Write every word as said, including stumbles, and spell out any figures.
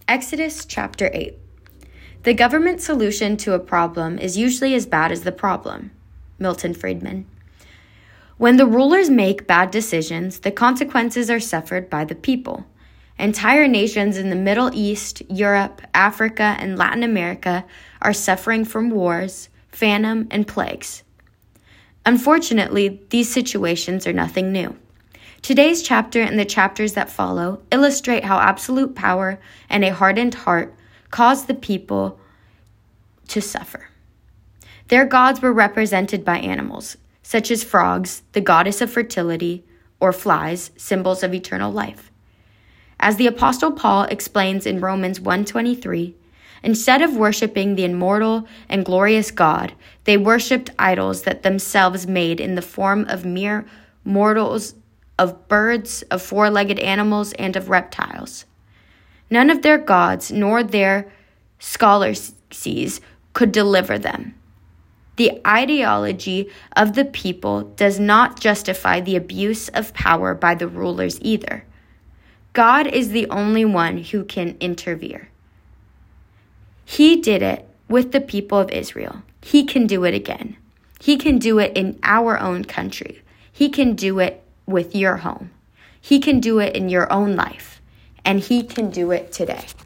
Exodus chapter eight. The government solution to a problem is usually as bad as the problem. Milton Friedman. When the rulers make bad decisions, the consequences are suffered by the people. Entire nations in the Middle East, Europe, Africa, and Latin America are suffering from wars, famine, and plagues. Unfortunately, these situations are nothing new. Today's chapter and the chapters that follow illustrate how absolute power and a hardened heart caused the people to suffer. Their gods were represented by animals, such as frogs, the goddess of fertility, or flies, symbols of eternal life. As the Apostle Paul explains in Romans one twenty-three, instead of worshiping the immortal and glorious God, they worshipped idols that themselves made in the form of mere mortals, of birds, of four-legged animals, and of reptiles. None of their gods nor their scholars could deliver them. The ideology of the people does not justify the abuse of power by the rulers either. God is the only one who can intervene. He did it with the people of Israel. He can do it again. He can do it in our own country. He can do it with your home. He can do it in your own life. And he can do it today.